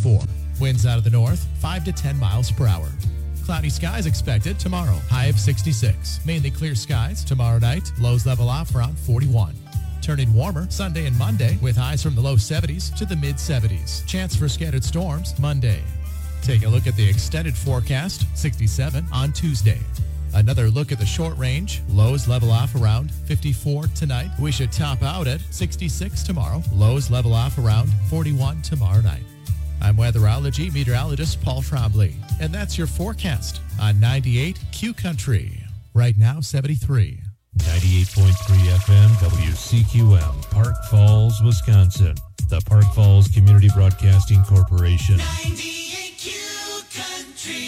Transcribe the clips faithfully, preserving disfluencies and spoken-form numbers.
fifty-four. Winds out of the north, five to ten miles per hour. Cloudy skies expected tomorrow, high of sixty-six. Mainly clear skies tomorrow night, lows level off around forty-one. Turning warmer Sunday and Monday with highs from the low seventies to the mid seventies. Chance for scattered storms Monday. Take a look at the extended forecast, sixty-seven on Tuesday. Another look at the short range. Lows level off around fifty-four tonight. We should top out at sixty-six tomorrow. Lows level off around forty-one tomorrow night. I'm weatherology meteorologist Paul Trombley, and that's your forecast on ninety-eight Q Country. Right now, seventy-three. ninety-eight point three F M W C Q M, Park Falls, Wisconsin. The Park Falls Community Broadcasting Corporation. ninety-eight Q Country.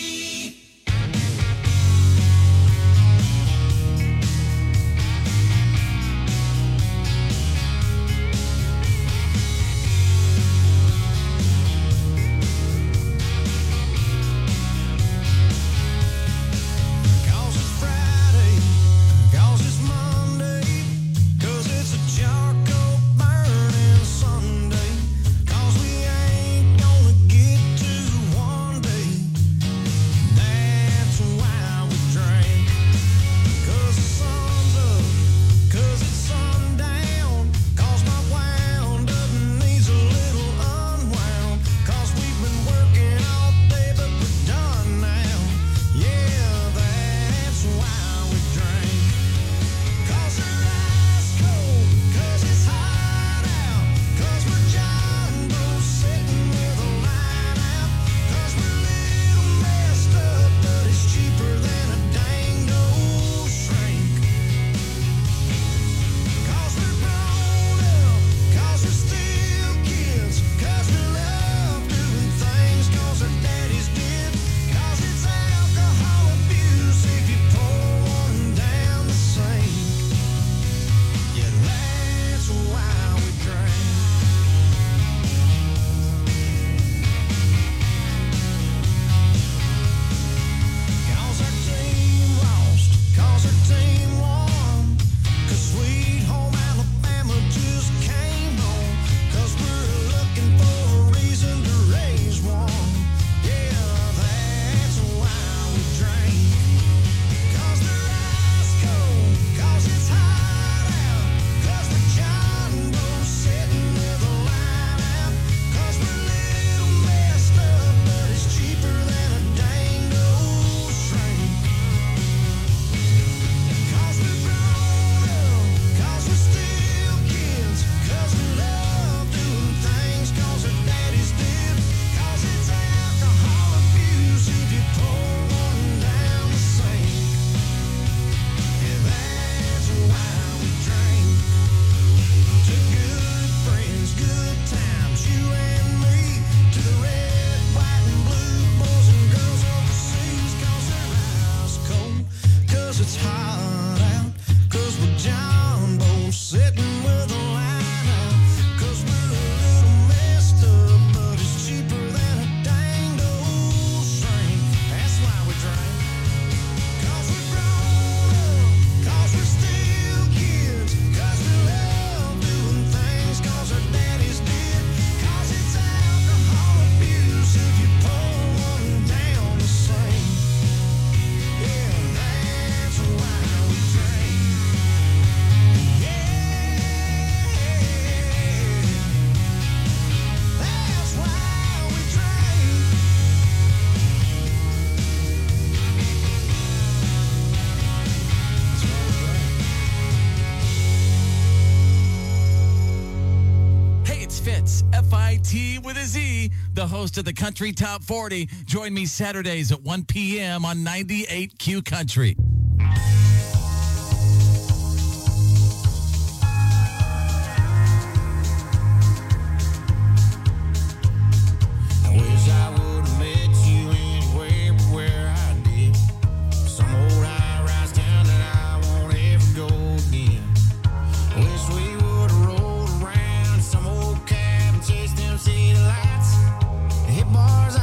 F I T with a Z, the host of the Country Top forty. Join me Saturdays at one p.m. on ninety-eight Q Country.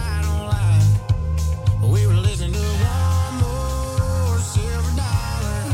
We were listening to one more silver dollar.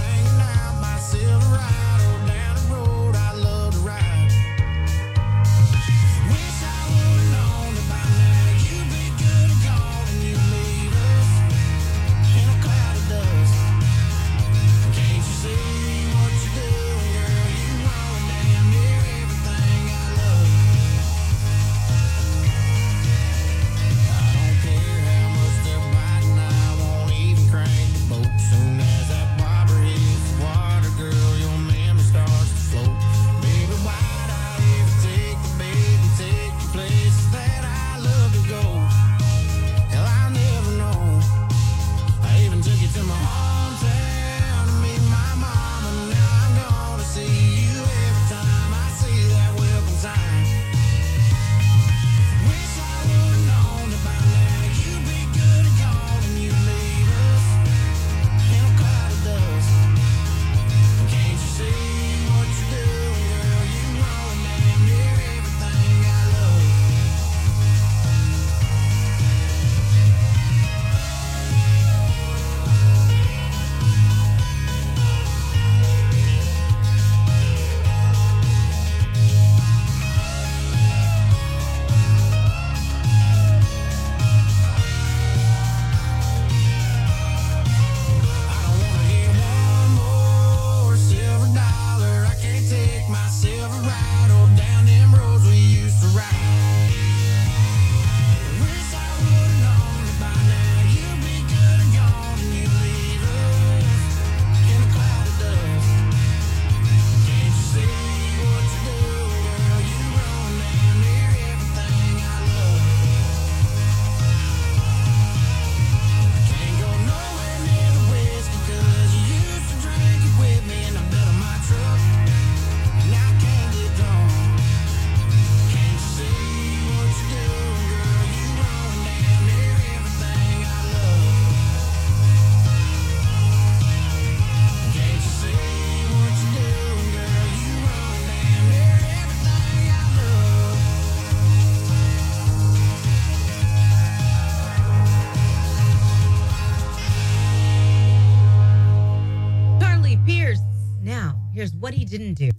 what he didn't do.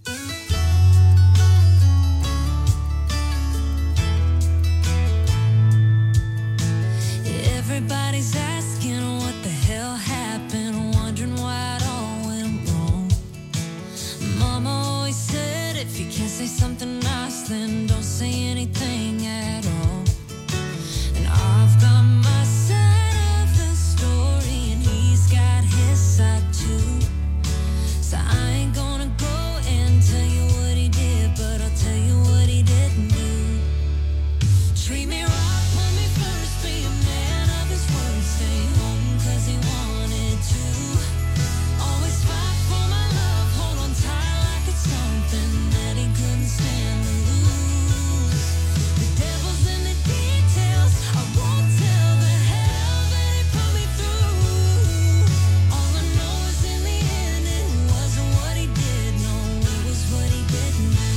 Everybody's asking what the hell happened, wondering why it all went wrong. Mama always said if you can't say something nice, then don't say anything at all. And I've got my side of the story, and he's got his side too. So I ain't gonna go and tell you what he did, but I'll tell you what he didn't do. Treat me right, put me first, be a man of his word, stay home cause he wanted to. Always fight for my love, hold on tight like it's something that he couldn't stand to lose. The devil's in the details, I won't tell the hell that he put me through. All I know is in the end it wasn't what he did, no, it was what he didn't do.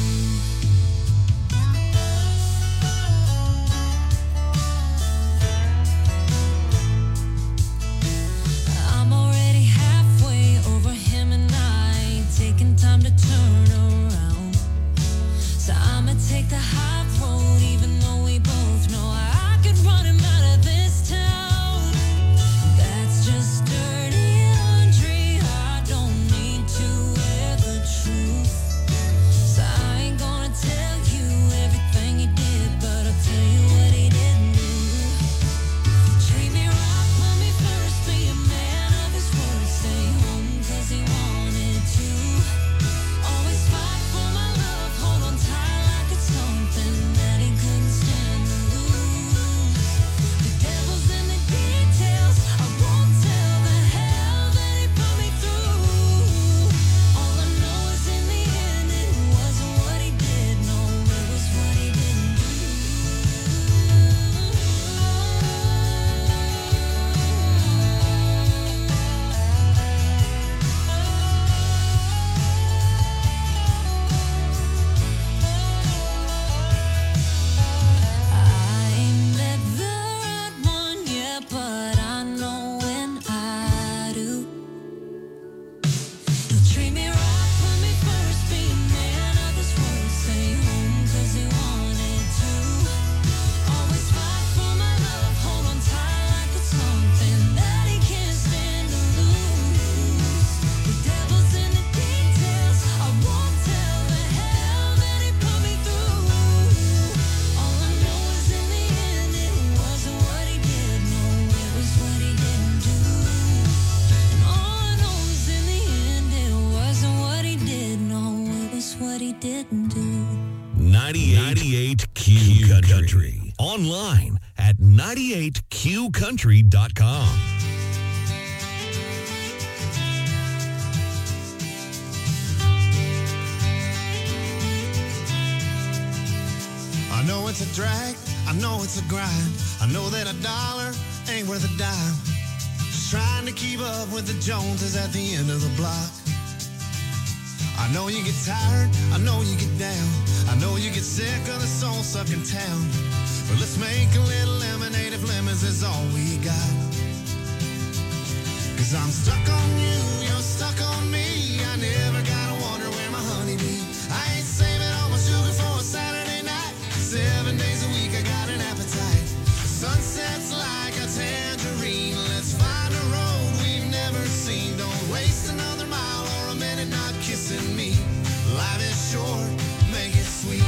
I'm already halfway over him and I ain't taking time to turn around. So I'ma take the high road even though we both know I could run him out of this town. That's just dirty laundry, I don't need to wear the truth. So I ain't gonna tell you everything he did, but I'll tell you what he didn't do. Treat me right, put me first, be a man of his word, stay home cause he wanted to. Always fight for my love, hold on tight like it's something that he couldn't stand to lose. The devil's in the details, I won't tell the hell that he put me through. All I know is in the end it wasn't what he did, no, it was what he didn't do. I ain't met the right one yet, but I know when I do. He'll treat me right, put me first, be a man of his word, stay home cause he wanted to. Always fight for my love, hold on tight like it's something that he can't stand to lose. The devil's in the details, I won't tell the hell that he put me through. All I know is in the end it wasn't what he did, no, it was what he didn't do. And all I know is in the end it wasn't what he did, no, it was what he didn't do. ninety-eight Q Country. Online at ninety-eight q country dot com. I know it's a drag, I know it's a grind. I know that a dollar ain't worth a dime. Just trying to keep up with the Joneses at the end of the block. I know you get tired, I know you get down. I know you get sick of the soul-sucking town. But let's make a little lemonade if lemons is all we got. Cause I'm stuck on you, you're stuck on me. I never gotta wonder where my honey be. I ain't saving all my sugar for a Saturday night. Seven days a week I got an appetite. Sunsets like a tangerine. Let's find a road we've never seen. Don't waste another mile or a minute not kissing me. Life is short, make it sweet.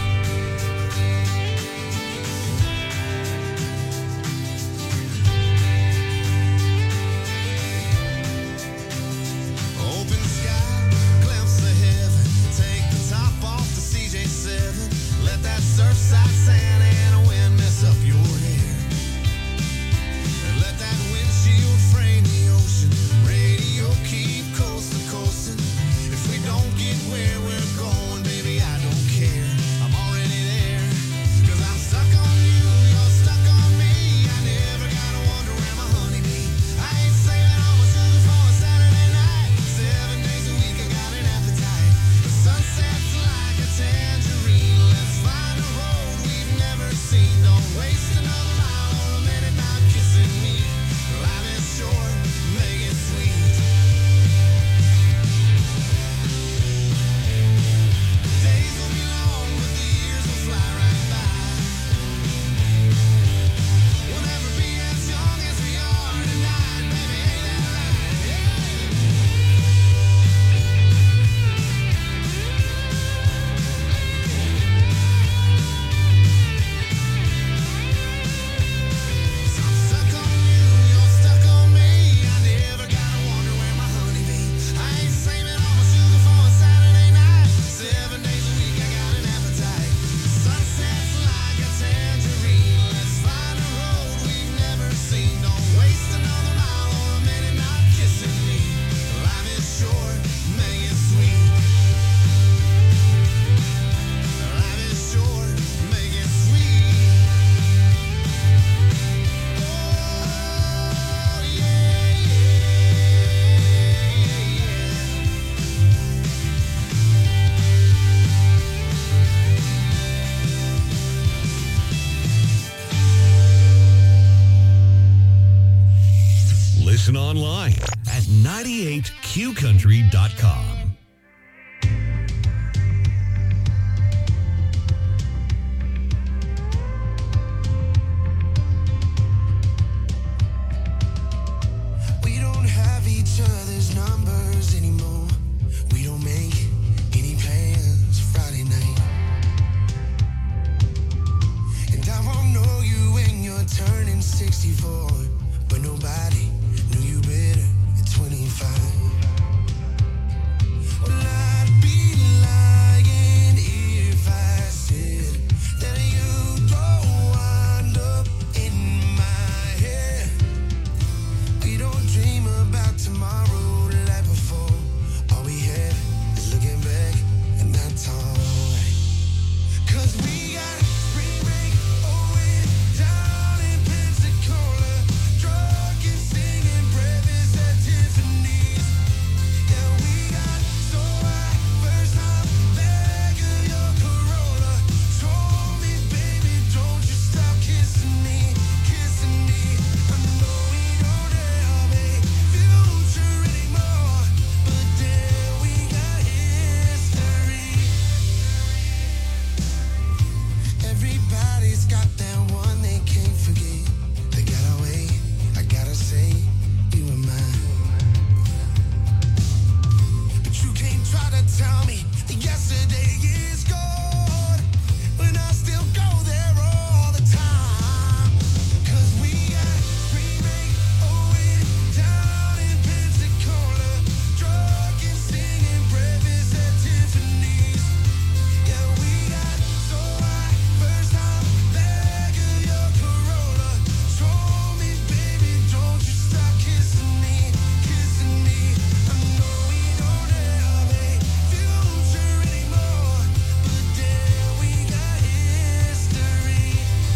Listen online at ninety-eight q country dot com. We don't have each other's numbers anymore. We don't make any plans Friday night. And I won't know you when you're turning sixty-four. But nobody knew you better at twenty-five. Well, I'd be lying if I said that you don't wind up in my head. We don't dream about tomorrow like before. All we had is looking back, and that's alright. 'Cause we got spring break away down in Pensacola, drunk and singing breakfast at Tiffany's. Yeah, we got so high first time back of your Corolla. Told me, baby, don't you stop kissing me, kissing me. I know we don't have a future anymore, but then we got history. Everybody's got that one they can't forget. They got away, I gotta say, you were mine. But you can't try to tell me that yesterday is gone when I still go there all the time. 'Cause we got spring break away down in Pensacola, drunk and singing breakfast at Tiffany's. Yeah, we got so high first time back of your Corolla. Told me, baby, don't you stop kissing me, kissing me. I know we don't have a future anymore, but then we got history.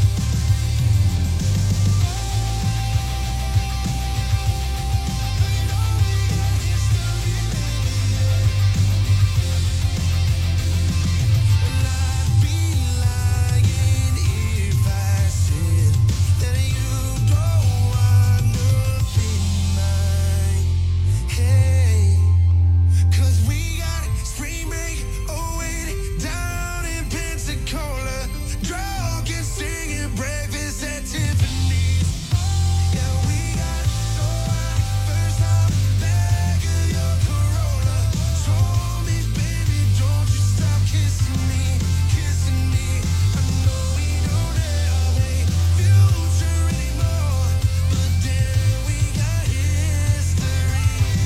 I'd be lying if I said that you don't wind up in my head. 'Cause we got spring break away down in Pensacola, drunk and singing breakfast at Tiffany's. Yeah, we got so high first time back of your Corolla. Told me, baby, don't you stop kissing me, kissing me. I know we don't have a future anymore, but then we got history.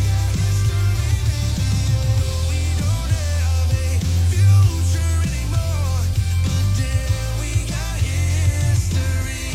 We don't have a future anymore, but then we got history.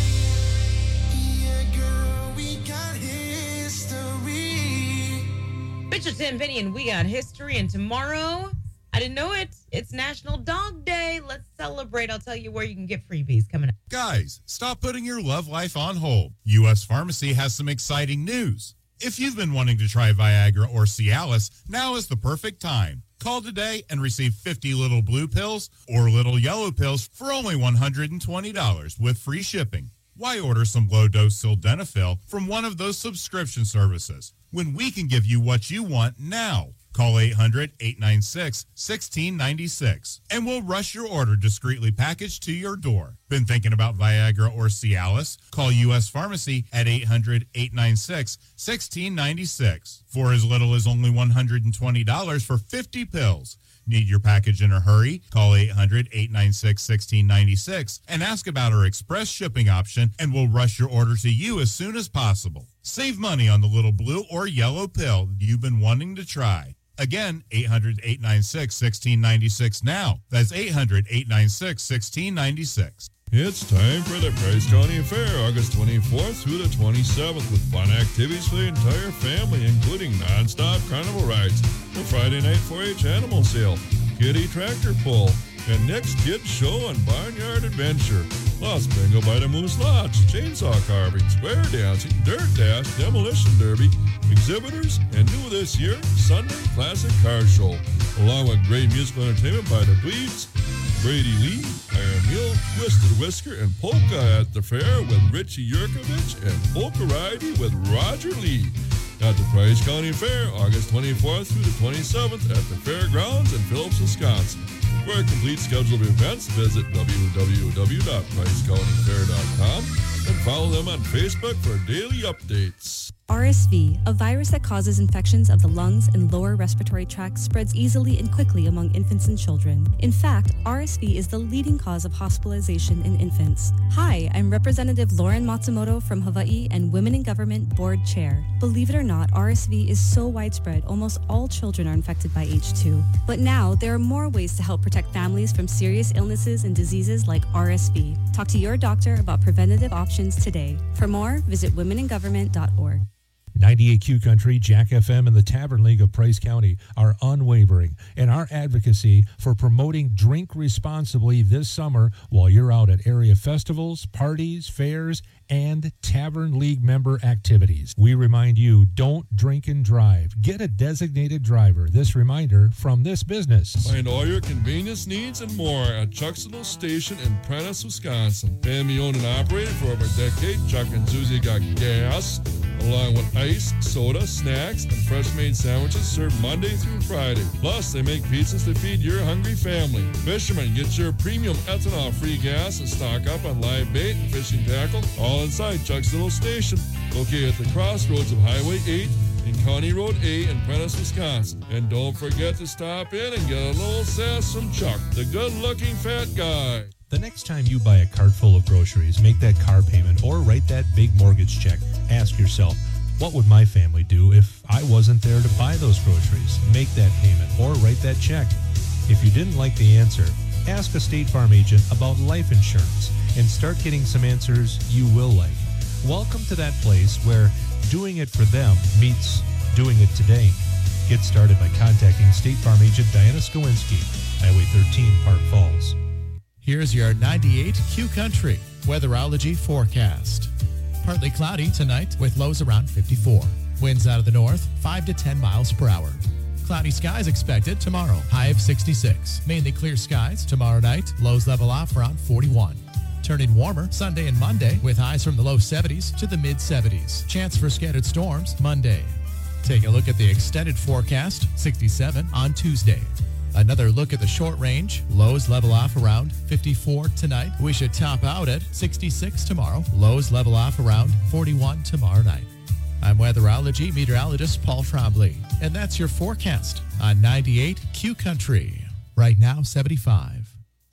Yeah, girl, we got history. Mitchell Penny and We Got History. And tomorrow, I didn't know it, it's National Dog Day. Let's celebrate. I'll tell you where you can get freebies coming up. Guys, stop putting your love life on hold. U S Pharmacy has some exciting news. If you've been wanting to try Viagra or Cialis, now is the perfect time. Call today and receive fifty little blue pills or little yellow pills for only one hundred twenty dollars with free shipping. Why order some low-dose sildenafil from one of those subscription services when we can give you what you want now? Call eight hundred, eight nine six, one six nine six and we'll rush your order discreetly packaged to your door. Been thinking about Viagra or Cialis? Call U S Pharmacy at eight hundred, eight nine six, one six nine six. For as little as only one hundred twenty dollars for fifty pills. Need your package in a hurry? Call eight hundred, eight nine six, one six nine six and ask about our express shipping option, and we'll rush your order to you as soon as possible. Save money on the little blue or yellow pill you've been wanting to try. Again, eight hundred, eight nine six, one six nine six now. That's eight hundred, eight nine six, one six nine six. It's time for the Price County Fair, August twenty-fourth through the twenty-seventh, with fun activities for the entire family, including non-stop carnival rides, a Friday night four H animal sale, kiddie tractor pull, and Nick's Kids Show and Barnyard Adventure, plus Bingo by the Moose Lodge, chainsaw carving, square dancing, dirt dash, demolition derby, exhibitors, and new this year, Sunday Classic Car Show, along with great musical entertainment by the Bleeds, Brady Lee, Iron Mule, Twisted Whisker, and Polka at the fair with Richie Yurkovich, and Polka Variety with Roger Lee. At the Price County Fair, August twenty-fourth through the twenty-seventh at the Fairgrounds in Phillips, Wisconsin. For a complete schedule of events, visit w w w dot price county fair dot com and follow them on Facebook for daily updates. R S V, a virus that causes infections of the lungs and lower respiratory tract, spreads easily and quickly among infants and children. In fact, R S V is the leading cause of hospitalization in infants. Hi, I'm Representative Lauren Matsumoto from Hawaii and Women in Government Board Chair. Believe it or not, R S V is so widespread, almost all children are infected by H two. But now, there are more ways to help protect families from serious illnesses and diseases like R S V. Talk to your doctor about preventative options today. For more, visit women in government dot org. ninety-eight Q Country, Jack F M, and the Tavern League of Price County are unwavering in our advocacy for promoting drink responsibly this summer while you're out at area festivals, parties, fairs, and Tavern League member activities. We remind you, don't drink and drive. Get a designated driver. This reminder from this business. Find all your convenience needs and more at Chuck's Little Station in Prentice, Wisconsin. Family owned and operated for over a decade, Chuck and Susie got gas, along with ice, soda, snacks, and fresh-made sandwiches served Monday through Friday. Plus, they make pizzas to feed your hungry family. Fishermen, get your premium ethanol-free gas and stock up on live bait and fishing tackle, all inside Chuck's Little Station, located at the crossroads of Highway eight and County Road A in Prentice, Wisconsin. And don't forget to stop in and get a little sass from Chuck, the good-looking fat guy. The next time you buy a cart full of groceries, make that car payment, or write that big mortgage check, ask yourself, what would my family do if I wasn't there to buy those groceries? Make that payment or write that check. If you didn't like the answer, ask a State Farm agent about life insurance and start getting some answers you will like. Welcome to that place where doing it for them meets doing it today. Get started by contacting State Farm agent Diana Skowinski, Highway thirteen, Park Falls. Here's your ninety-eight Q Country weatherology forecast. Partly cloudy tonight with lows around fifty-four. Winds out of the north, five to ten miles per hour. Cloudy skies expected tomorrow, high of sixty-six. Mainly clear skies tomorrow night, lows level off around forty-one. Turning warmer Sunday and Monday with highs from the low seventies to the mid seventies. Chance for scattered storms Monday. Take a look at the extended forecast, sixty-seven on Tuesday. Another look at the short range. Lows level off around fifty-four tonight. We should top out at sixty-six tomorrow. Lows level off around forty-one tomorrow night. I'm weatherology meteorologist Paul Trombley, and that's your forecast on ninety-eight Q Country. Right now, seventy-five.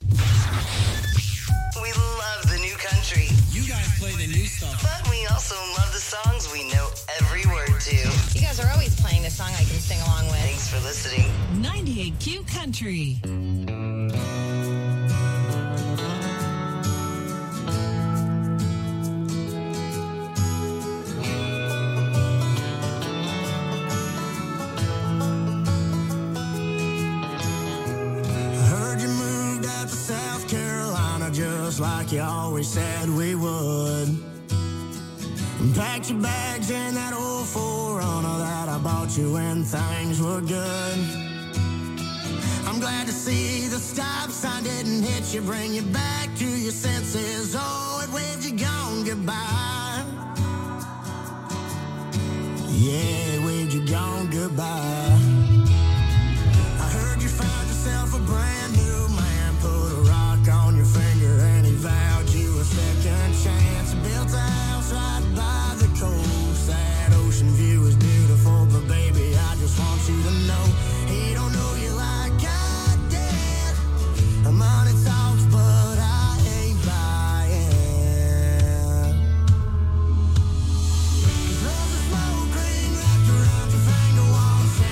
We love the new country. You guys play the new stuff. But we also love the songs we know every word to. You guys are always playing a song I can sing along with. Thanks for listening. ninety-eight Q Country. Just like you always said we would. And packed your bags in that old four runner that I bought you when things were good. I'm glad to see the stop sign didn't hit you, bring you back to your senses. Oh, it waved you gone goodbye. Yeah, it waved you gone goodbye. I heard you found yourself a brand new man, put a rock on your finger and he vowed you a second chance. Built a house right by the coast. That ocean view is beautiful, but baby, I just want you to know he don't know you like I did. Money talks, but I ain't buying. Throw the smoke ring wrapped around your finger, one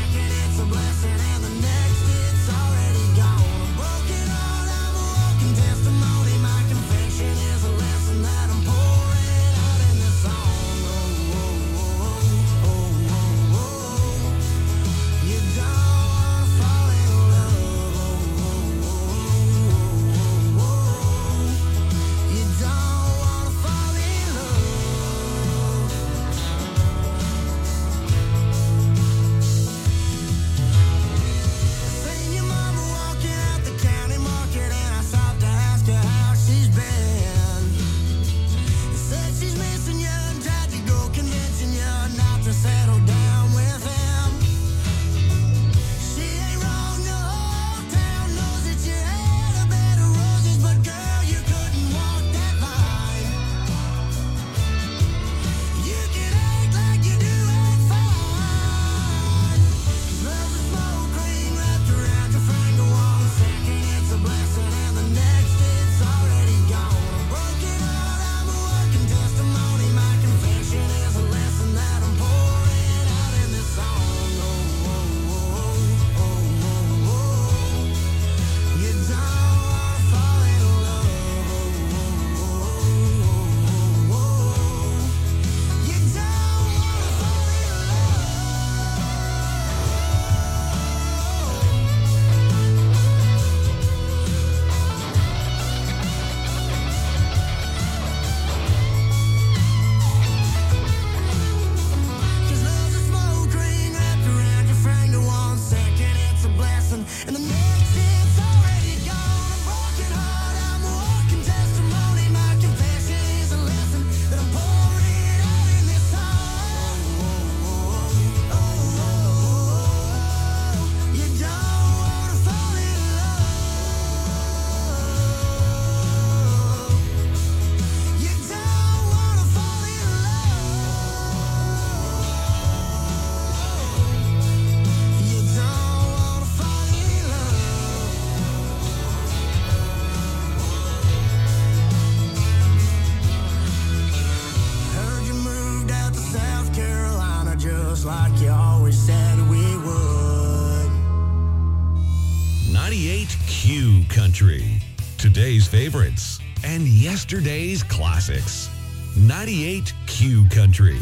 like you always said we would. ninety-eight Q Country. Today's favorites and yesterday's classics. ninety-eight Q Country.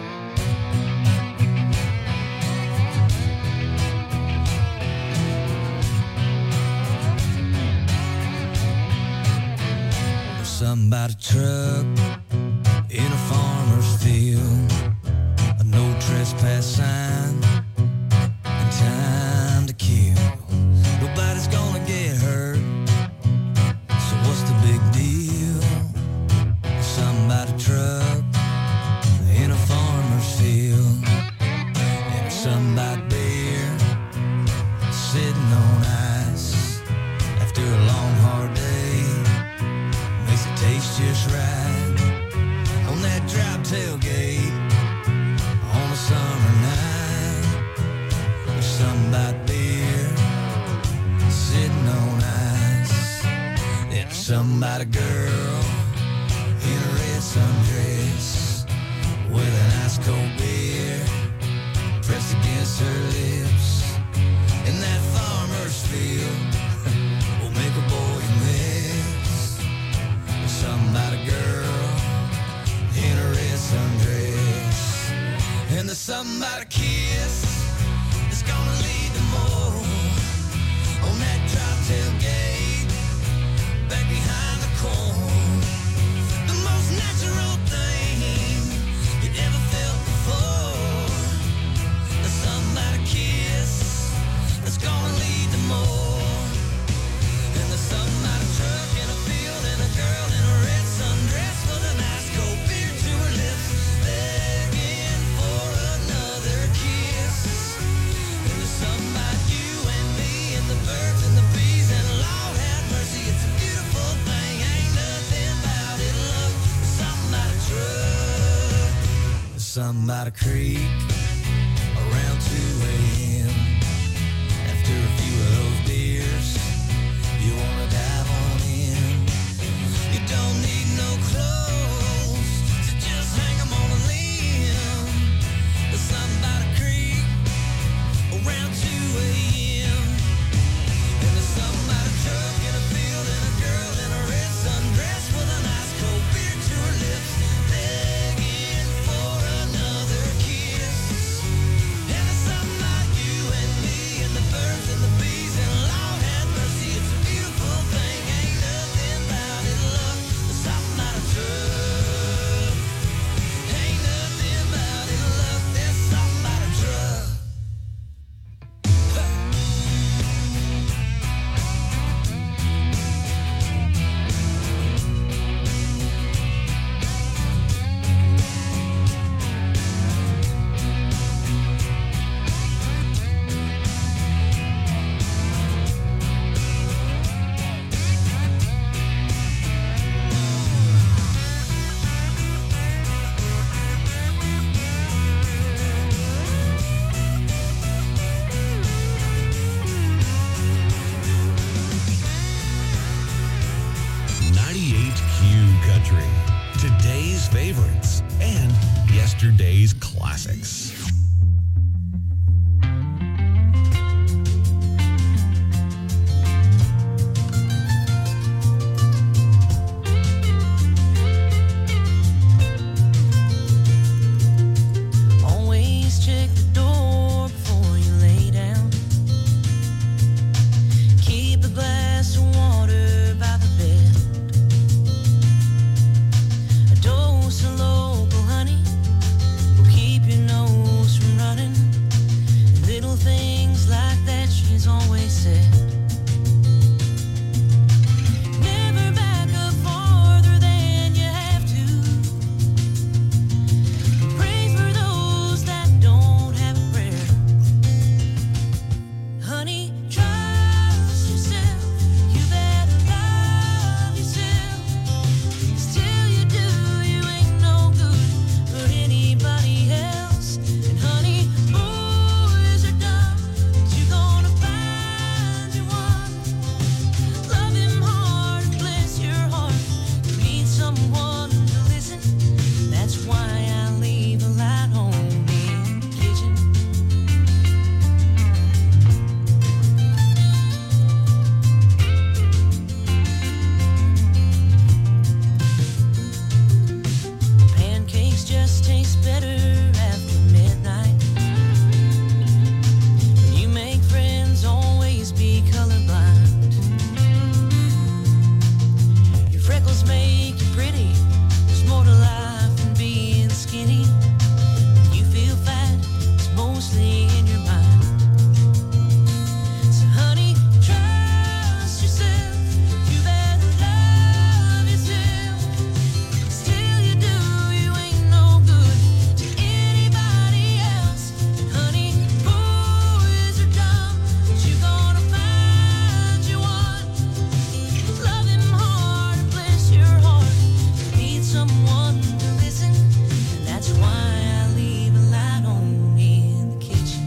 Somebody truck in a farmer's field, a no trespass sign, and time to kill. Nobody's gonna get hurt, so what's the big deal? Somebody truck in a farmer's field, and somebody beer sitting on ice after a long hard day. Tastes just right on that drop tailgate on a summer night. There's somebody beer sitting on ice. There's somebody girl in a red sundress with an ice cold beer pressed against her lips. In that farmer's field will make a boy miss. Somebody girl in a red sundress, and there's somebody kiss that's gonna lead to more on that drop tailgate back behind the corn. The most natural thing you'd ever felt before. There's somebody kiss that's gonna lead to more, and there's somebody truck in a field and a girl in a red sundress with an ice cold beer to her lips, begging for another kiss. And there's somebody you and me and the birds and the bees, and Lord have mercy, it's a beautiful thing. Ain't nothing about it, love. There's somebody truck, there's somebody creek around two a.m. After a few of those beers, you wanna dive on in. You don't need no clothes, so just hang 'em on a limb. There's somebody creek around two a.m. And there's somebody truck in a field and a girl in a red sundress with an ice cold beer to her lips, begging for another kiss. And there's somebody you and me and the birds and the bees, and Lord have mercy, it's a beautiful thing. Ain't nothing about it, love. There's something out of truck. Ain't nothing about it, love. There's something out of truck. ninety-eight Q Country. Today's favorites and yesterday's classics. Always check the door before you lay down. Keep a glass of water by the bed. A dose of local honey will keep your nose just taste better after midnight. When you make friends, always be colorblind. Your freckles make you pretty. There's more to life than being skinny. When you feel fat, it's mostly in your mind. So honey, trust yourself. You better love yourself. Still you do, you ain't no good to anybody else. Honey, boys are dumb, but you gonna find you one. Love him hard and bless your heart. You need someone to listen, and that's why I leave a light on in the kitchen.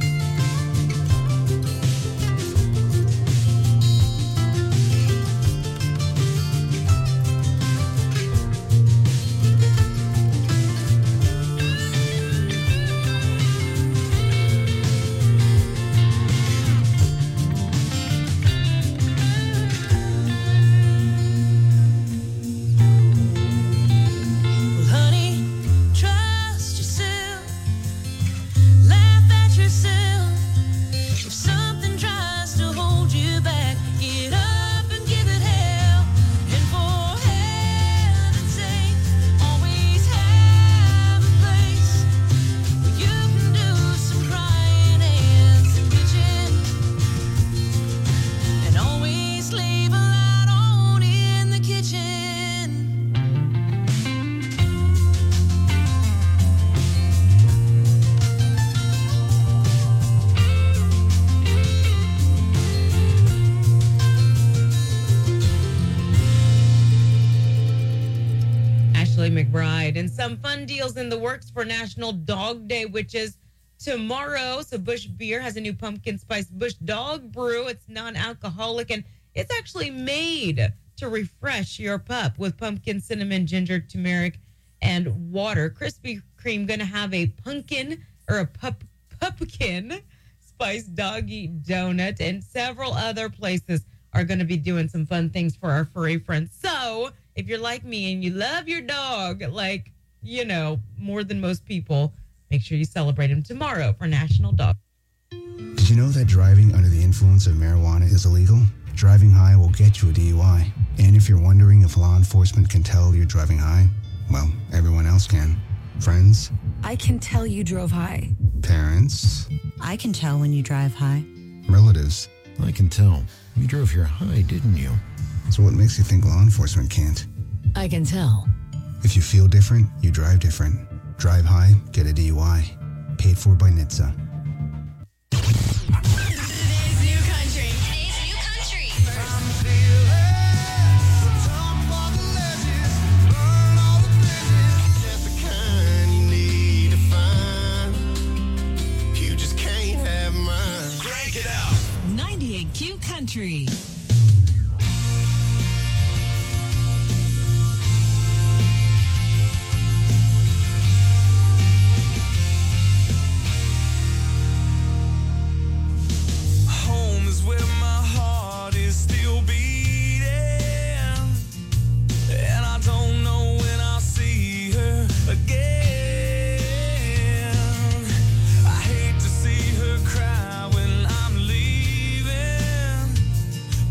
Well, honey, trust yourself. Laugh at yourself. If something tries to hold you back, get up and give it hell. And for heaven's sake, always have a place where you can do some crying and some bitching. And always leave a light on in the kitchen. Ashley McBride, and some fun deals in the works for National Dog Day, which is tomorrow. So Busch Beer has a new pumpkin spice Busch Dog Brew. It's non-alcoholic, and it's actually made to refresh your pup with pumpkin, cinnamon, ginger, turmeric, and water. Krispy Kreme going to have a pumpkin or a pup pumpkin spice doggy donut, and several other places are going to be doing some fun things for our furry friends. So if you're like me and you love your dog, like, you know, more than most people, make sure you celebrate him tomorrow for National Dog. Did you know that driving under the influence of marijuana is illegal? Driving high will get you a D U I. And if you're wondering if law enforcement can tell you're driving high, well, everyone else can. Friends, I can tell you drove high. parents, I can tell when you drive high. relatives. I can tell. You drove here high, didn't you? So what makes you think law enforcement can't? I can tell. If you feel different, you drive different. Drive high, get a D U I. Paid for by N H T S A. Today's new country. Today's new country. ninety-eight Q Country. Home is where my heart is still beating, and I don't know when I'll see her again. I hate to see her cry when I'm leaving,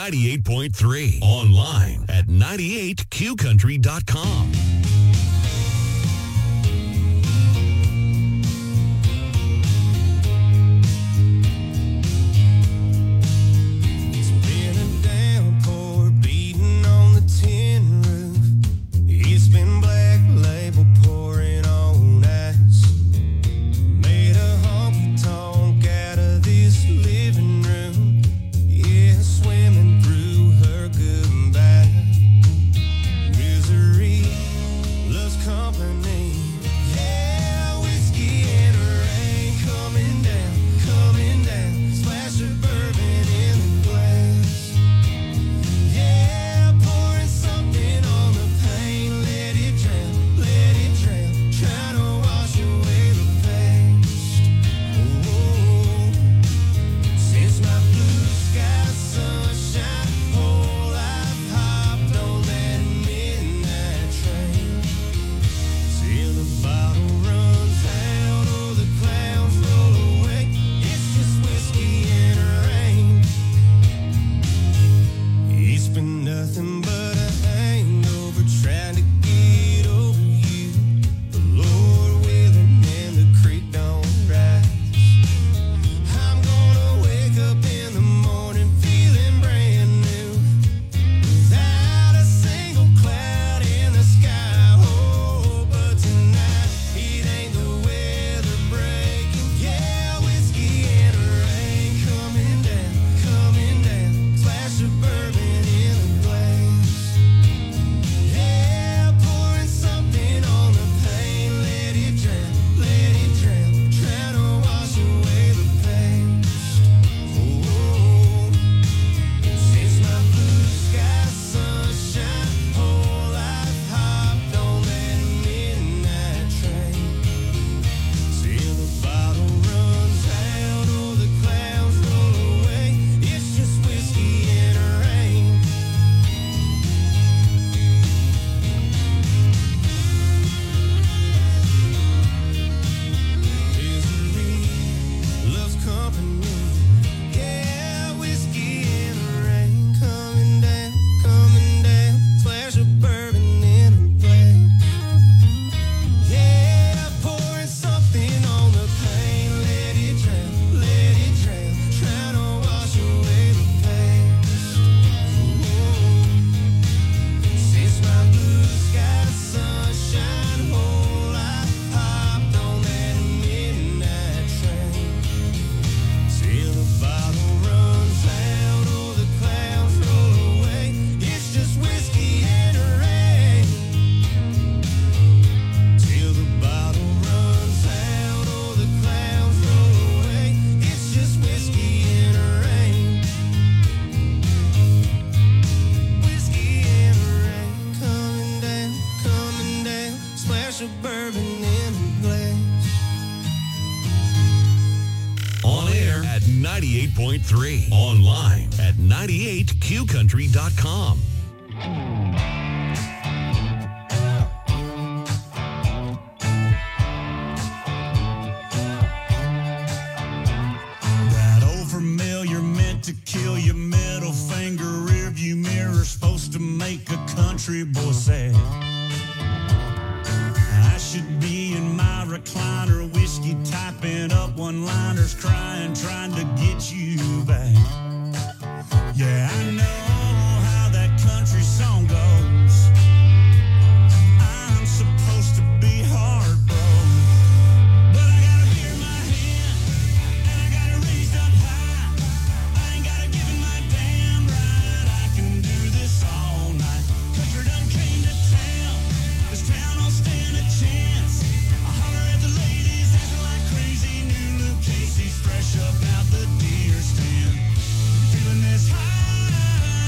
ninety-eight point three. Online at ninety-eight q country dot com. ninety-eight point three. Online at ninety-eight q country dot com. That old familiar meant to kill your middle finger rearview mirror, supposed to make a country boy sad. I should be in my recliner, whiskey typing up one-liners, crying, trying to get you back. Yeah, I know how that country song goes. I'm supposed to be heartbroken, but I got a beer in my hand, and I got it raised up high. I ain't got to give it my damn right. I can do this all night. Country done came to town. This town don't stand a chance. I holler at the ladies, acting like crazy. New Luke Casey's fresh up out the deer stand. Feeling this high.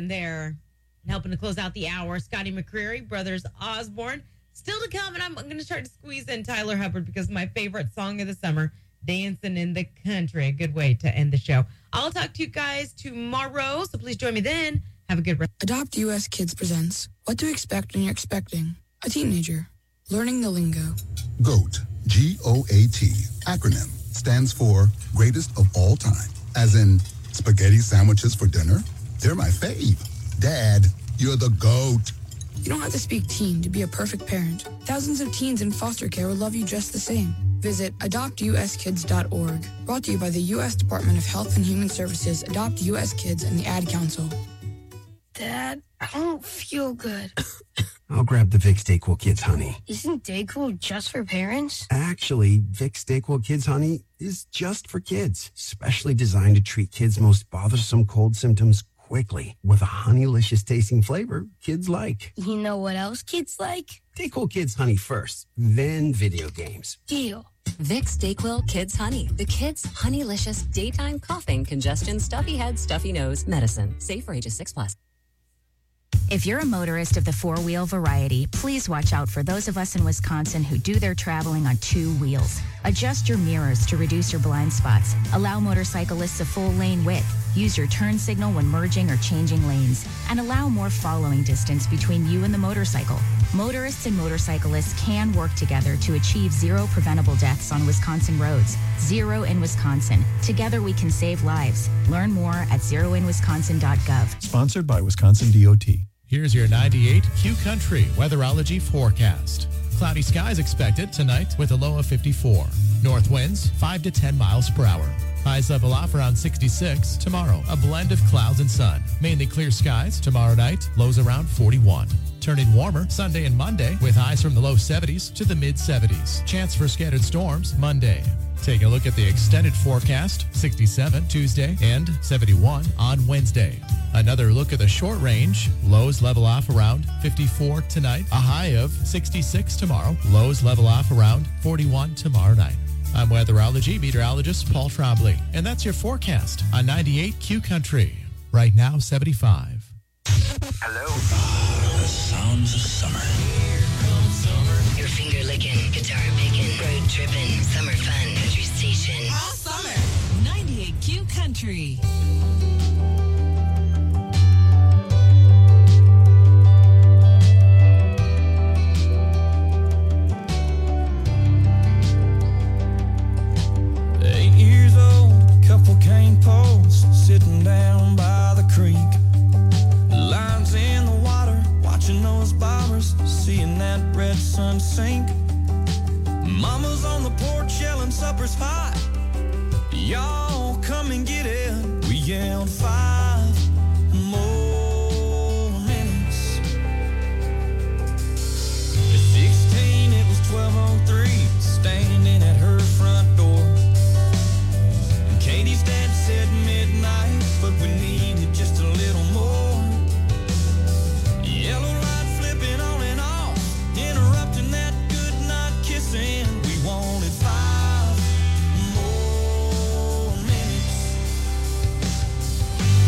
Jackson there. And helping to close out the hour, Scotty McCreery, Brothers Osborne. Still to come, and I'm, I'm going to start to squeeze in Tyler Hubbard because my favorite song of the summer, Dancing in the Country. A good way to end the show. I'll talk to you guys tomorrow, so please join me then. Have a good rest. Adopt U S Kids presents What to Expect When You're Expecting a Teenager. Learning the lingo. GOAT, G O A T, acronym, stands for Greatest of All Time. As in, spaghetti sandwiches for dinner? They're my fave. Dad, you're the GOAT. You don't have to speak teen to be a perfect parent. Thousands of teens in foster care will love you just the same. Visit adopt u s kids dot org. Brought to you by the U S Department of Health and Human Services, Adopt U S Kids, and the Ad Council. Dad, I don't feel good. I'll grab the Vicks DayQuil Kids Honey. Isn't DayQuil just for parents? Actually, Vicks DayQuil Kids Honey is just for kids, specially designed to treat kids' most bothersome cold symptoms quickly with a honeylicious tasting flavor kids like. You know what else kids like? DayQuil Kids Honey first, then video games. Deal. Vicks DayQuil Kids Honey. The kids' honeylicious daytime coughing, congestion, stuffy head, stuffy nose medicine. Safe for ages six plus. If you're a motorist of the four-wheel variety, please watch out for those of us in Wisconsin who do their traveling on two wheels. Adjust your mirrors to reduce your blind spots. Allow motorcyclists a full lane width. Use your turn signal when merging or changing lanes. And allow more following distance between you and the motorcycle. Motorists and motorcyclists can work together to achieve zero preventable deaths on Wisconsin roads. Zero in Wisconsin. Together we can save lives. Learn more at zero in wisconsin dot gov. Sponsored by Wisconsin D O T. Here's your ninety-eight Q Country weatherology forecast. Cloudy skies expected tonight with a low of fifty-four. North winds five to ten miles per hour. Highs level off around sixty-six. Tomorrow, a blend of clouds and sun. Mainly clear skies. Tomorrow night, lows around forty-one. Turning warmer Sunday and Monday with highs from the low seventies to the mid seventies. Chance for scattered storms Monday. Take a look at the extended forecast. sixty-seven Tuesday and seventy-one on Wednesday. Another look at the short range. Lows level off around fifty-four tonight. A high of sixty-six tomorrow. Lows level off around forty-one tomorrow night. I'm weatherology meteorologist Paul Trombley, and that's your forecast on ninety-eight Q Country. Right now, seventy-five. Hello. The sounds of summer. Here comes summer. Your finger licking, guitar picking, road tripping, summer fun, country station. All summer. ninety-eight Q Country. Eight years old, couple cane poles sitting down by the creek. Lines in the water, watching those bobbers, seeing that red sun sink. Mama's on the porch yelling supper's hot. Y'all come and get it. We yelled five more minutes. At sixteen, it was twelve oh three, standing at her front door. And Katie's dad said midnight, but we needed just a little more. Yellow light flipping on and off, interrupting that good night kissing. We wanted five more minutes.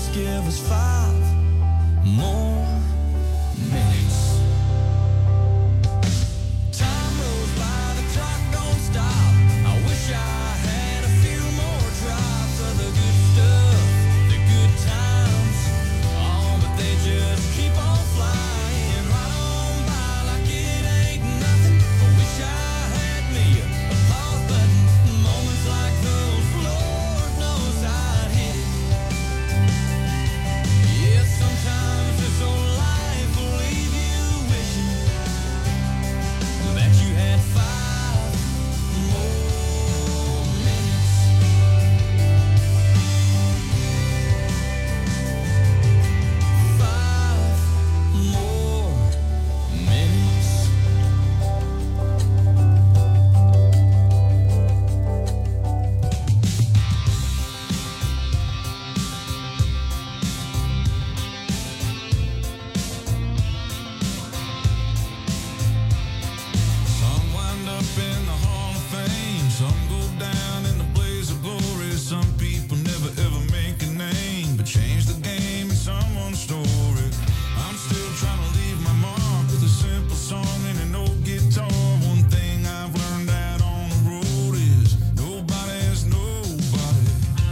Just give us five more minutes. Time rolls by, the clock don't stop. I wish I had a few more drops of the good stuff, the good times. Oh, but they just keep on flying right on by like it ain't nothing. I wish I had me a pause button. Moments like those, Lord knows I'd hit it. Yeah, sometimes this old life will leave you wishing that you had five more minutes. Five more minutes. Some wind up in the Hall of Fame, some go down in the blaze of glory. Some people never ever make a name, but change the game in someone's story. I'm still trying to leave my mark with a simple song and an old guitar. One thing I've learned out on the road is nobody's nobody.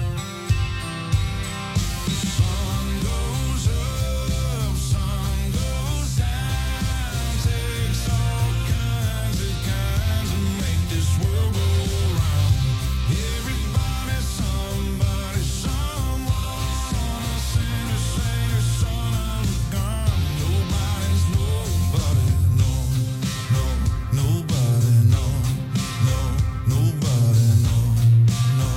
Sun goes up, sun goes down, takes all kinds of kinds to make this world go round. Everybody's somebody, someone, a sinner, saint, son of a gun. Nobody's nobody, no, no, nobody, no, no, nobody, no, no.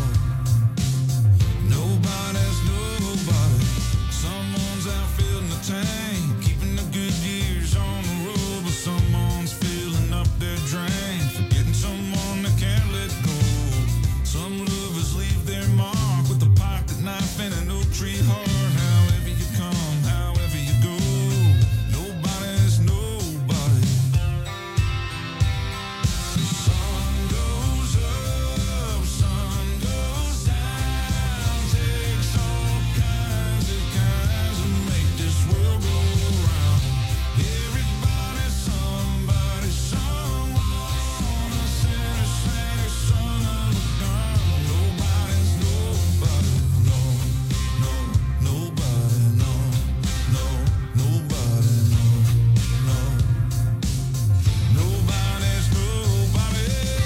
Nobody's nobody. Someone's out filling the tank, keeping the good years on the road, but someone's filling up their drain, forgetting someone that can't let go. Some lovers leave their mark with a pocket knife and an oak tree heart. However you come, however you go, nobody's nobody. Sun goes up, sun goes down, takes all kinds of kinds to make this world go round. Everybody's somebody, someone, a sinner, saint, son of a gun. Nobody's nobody, no, no, nobody, no, no, nobody, no, no. Nobody's nobody.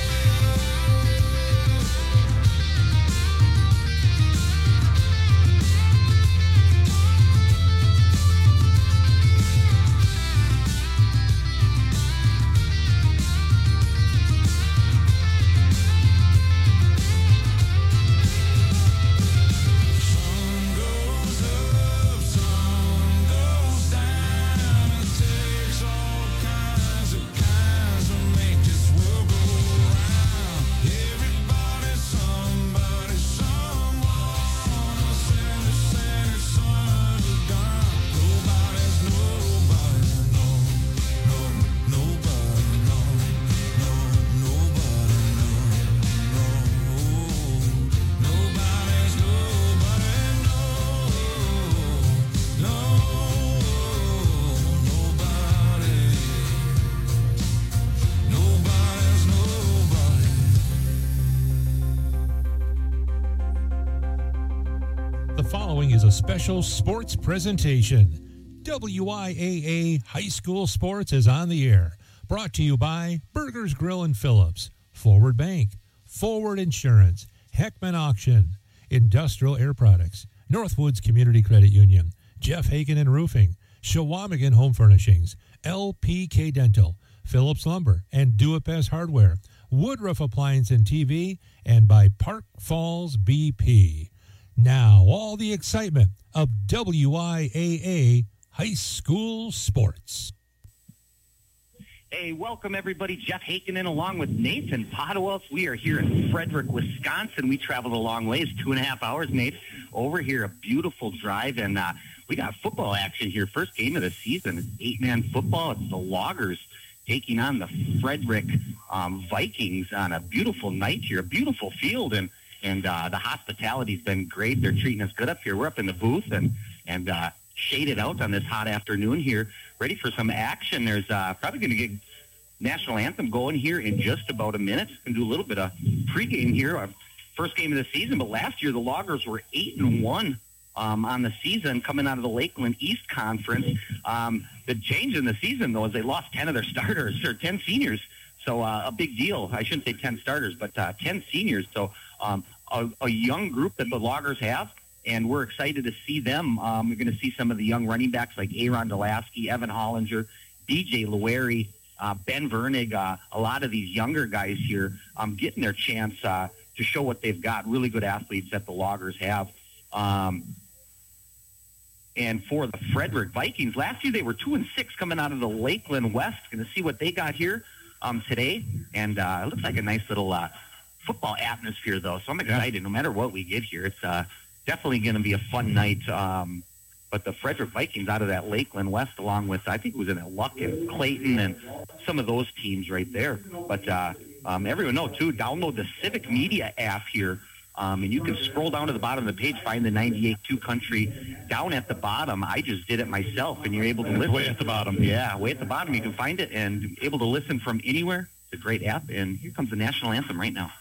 Sun goes up, sun goes down, it takes all kinds of kinds to make this world go round. Everybody's somebody, someone, a sinner, saint, son of a gun. Nobody's nobody, no, no, nobody, no, no, nobody, no, no. Nobody's nobody, no, no, nobody. Nobody's nobody. The following is a special sports presentation. W I A A High School Sports is on the air. Brought to you by Burgers Grill and Phillips, Forward Bank, Forward Insurance, Heckman Auction, Industrial Air Products, Northwoods Community Credit Union, Jeff Hagen and Roofing, Shawamigan Home Furnishings, L P K Dental, Phillips Lumber, and Do It Best Hardware, Woodruff Appliance and T V, and by Park Falls B P. Now, all the excitement of W I A A High School Sports. Hey, welcome everybody. Jeff Hakenin along with Nathan Podwells. We are here in Frederick, Wisconsin. We traveled a long ways, two and a half hours, Nate, over here. A beautiful drive, and uh, we got football action here. First game of the season. It's eight-man football. It's the Loggers taking on the Frederick um, Vikings on a beautiful night here, a beautiful field. And and uh, the hospitality's been great. They're treating us good up here. We're up in the booth and and uh, shaded out on this hot afternoon here, ready for some action. There's uh, probably going to get national anthem going here in just about a minute. Going to do a little bit of pregame here, our first game of the season. But last year the Loggers were eight and one. Um, on the season, coming out of the Lakeland East Conference. Um, the change in the season, though, is they lost ten of their starters, or ten seniors. So uh, a big deal. I shouldn't say ten starters, but uh, ten seniors. So um, a, a young group that the Loggers have, and we're excited to see them. Um, we're going to see some of the young running backs like Aaron Delasky, Evan Hollinger, B J Lowery, uh, Ben Vernig, uh, a lot of these younger guys here um, getting their chance uh, to show what they've got. Really good athletes that the Loggers have. Um, And for the Frederick Vikings, last year they were two and six coming out of the Lakeland West. Going to see what they got here um, today, and uh, it looks like a nice little uh, football atmosphere, though. So I'm excited. No matter what we get here, it's uh, definitely going to be a fun night. Um, but the Frederick Vikings out of that Lakeland West, along with I think it was in Luck and Clayton and some of those teams right there. But uh, um, everyone know too. Download the Civic Media app here. Um, and you can scroll down to the bottom of the page, find the ninety-eight point two Country down at the bottom. I just did it myself, and you're able to listen. Way at the bottom. Yeah, way at the bottom. You can find it and able to listen from anywhere. It's a great app, and here comes the national anthem right now.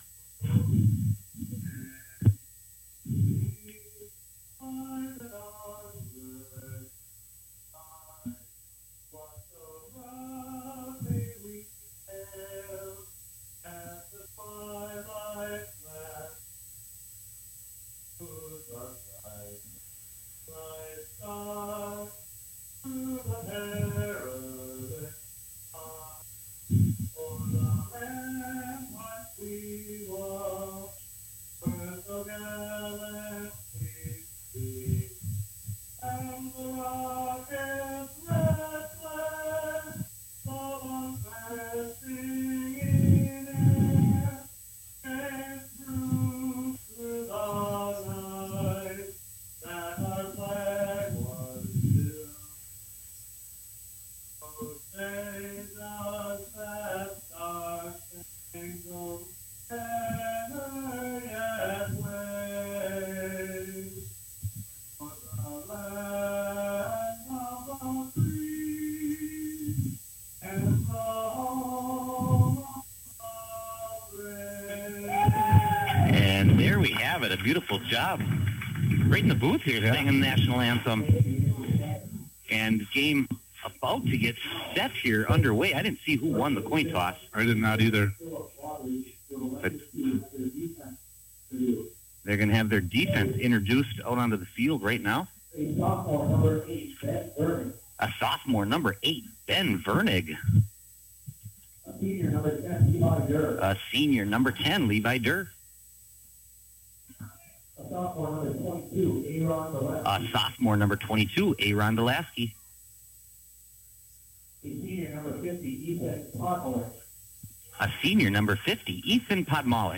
And there we have it. A beautiful job. Right in the booth here, Yeah. singing the national anthem. And game about to get set here underway. I didn't see who won the coin toss. I did not either. But they're going to have their defense introduced out onto the field right now. A sophomore, number eight, Ben Vernig. A senior, number ten, Levi Durr. A sophomore, number twenty-two, Aaron Delasky. A senior, number fifty, Ethan Podmalik.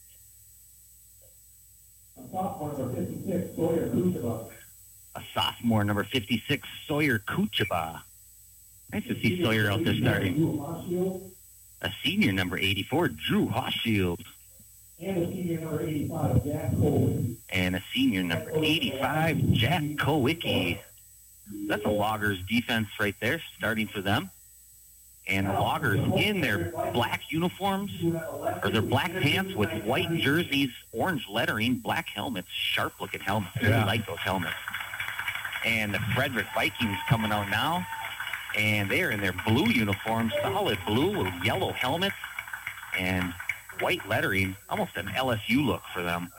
A sophomore, number fifty-six, Sawyer Kuchaba. Nice to see Sawyer out there starting. A senior, number eighty-four, Drew Hochschild. And a senior number eighty-five, Jack Kowicki. And a senior, number eighty-five, Jack Kowicki. That's a Loggers defense right there, starting for them. And the Loggers in their black uniforms, or their black pants with white jerseys, orange lettering, black helmets, sharp-looking helmets. I really Yeah. like those helmets. And the Frederick Vikings coming out now, and they're in their blue uniforms, solid blue with yellow helmets and white lettering, almost an L S U look for them.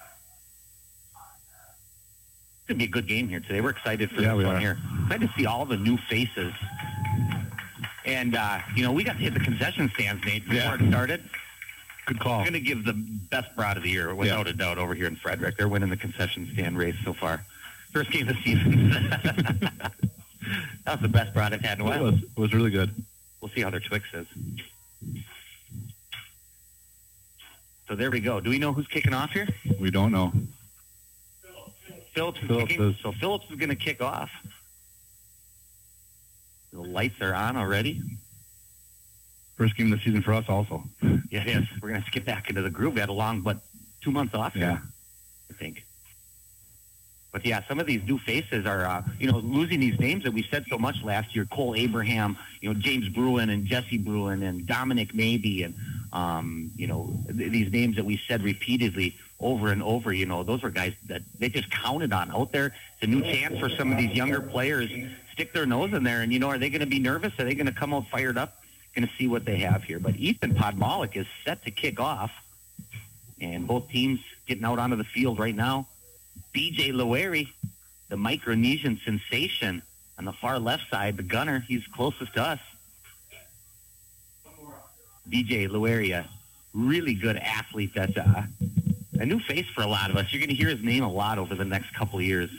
It's going to be a good game here today. We're excited for Yeah, this we one are. here. Excited to see all the new faces. And, uh, you know, we got to hit the concession stands, Nate, before Yeah. it started. Good call. We're going to give the best broad of the year, without a doubt, over here in Frederick. They're winning the concession stand race so far. First game of the season. That was the best broad I've had in a It while. was, it was really good. We'll see how their Twix is. So there we go. Do we know who's kicking off here? We don't know. Phillips is Phillips kicking. is. So Phillips is going to kick off. The lights are on already. First game of the season for us also. Yeah, it is. We're going to have to get back into the groove. We had a long but two months off. Yeah. I think. But yeah, some of these new faces are, uh, you know, losing these names that we said so much last year. Cole Abraham, you know, James Bruin and Jesse Bruin and Dominic Maybe and, um, you know, th- these names that we said repeatedly over and over, you know, those were guys that they just counted on out there. It's a new chance for some of these younger players. Stick their nose in there and, you know, are they going to be nervous? Are they going to come out fired up? Going to see what they have here. But Ethan Podmalik is set to kick off. And both teams getting out onto the field right now. B J Lowery, the Micronesian sensation, on the far left side, the gunner, he's closest to us. B J Lowery, a really good athlete that's uh, a new face for a lot of us. You're going to hear his name a lot over the next couple of years.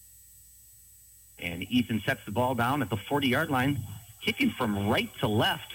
And Ethan sets the ball down at the forty-yard line, kicking from right to left.